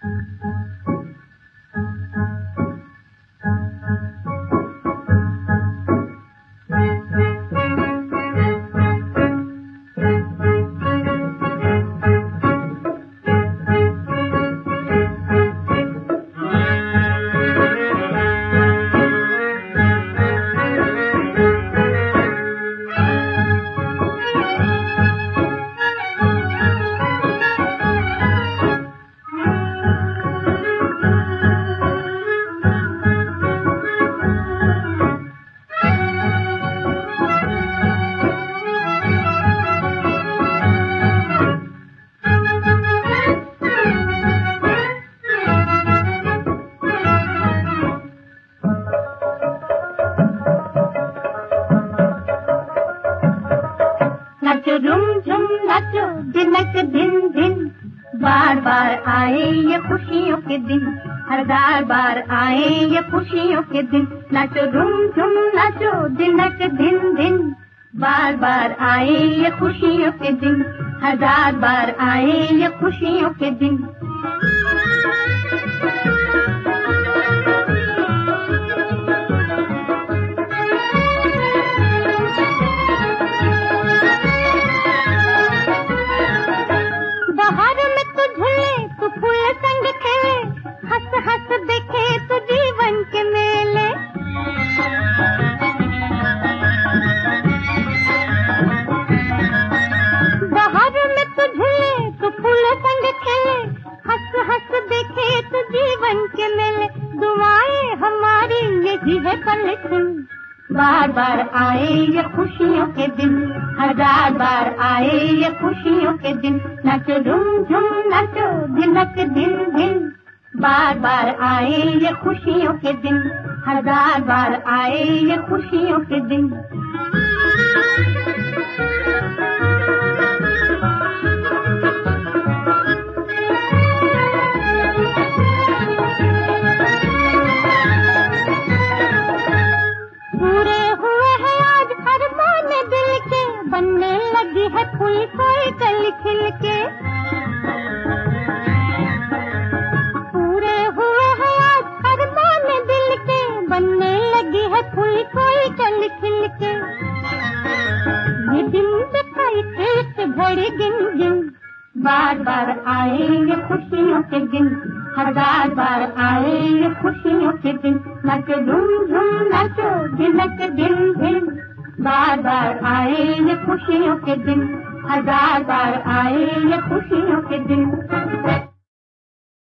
नाचो झुम झुम नाचो दिनक दिन दिन, बार बार आए ये खुशियों के दिन, हर बार आए ये खुशियों के दिन। नाचो झुम झुम नाचो दिनक दिन दिन, बार बार आए ये खुशियों के दिन, हर बार आए ये खुशियों के दिन। हंस हंस देखे तो जीवन के मेले, बाहर में तो झूले तो फूल संग खेले, हंस हंस देखे तो जीवन के मेले। दुआएं हमारी यही है कलेक्शन, बार बार आए ये खुशियों के दिन, हर बार आए ये खुशियों के दिन। नाचो झूम झूम नाचो दिनक दिन दिन, बार बार आए ये खुशियों के दिन, हर बार आए ये खुशियों के दिन। पूरे हुए हैं आज अरमान दिल के, बनने लगी है फूल कोई कल खिल के। बनने लगी है फूल कोई कल खिल के, ये दिन दिखाई एक घड़ी गिन गिन, बार बार आए ये खुशियों के दिन, हर बार आए ये खुशियों के दिन। नाचो झूम झूम नाचो दिनक दिन दिन, बार बार आए ये खुशियों के दिन, हर बार आए ये खुशियों के दिन।